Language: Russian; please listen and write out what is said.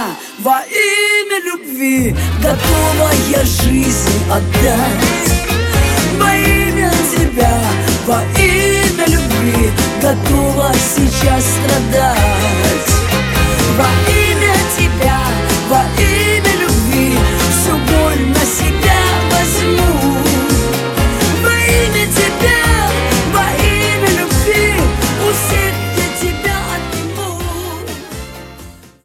во имя любви готова я жизнь отдать. Во имя тебя, во имя любви готова сейчас страдать.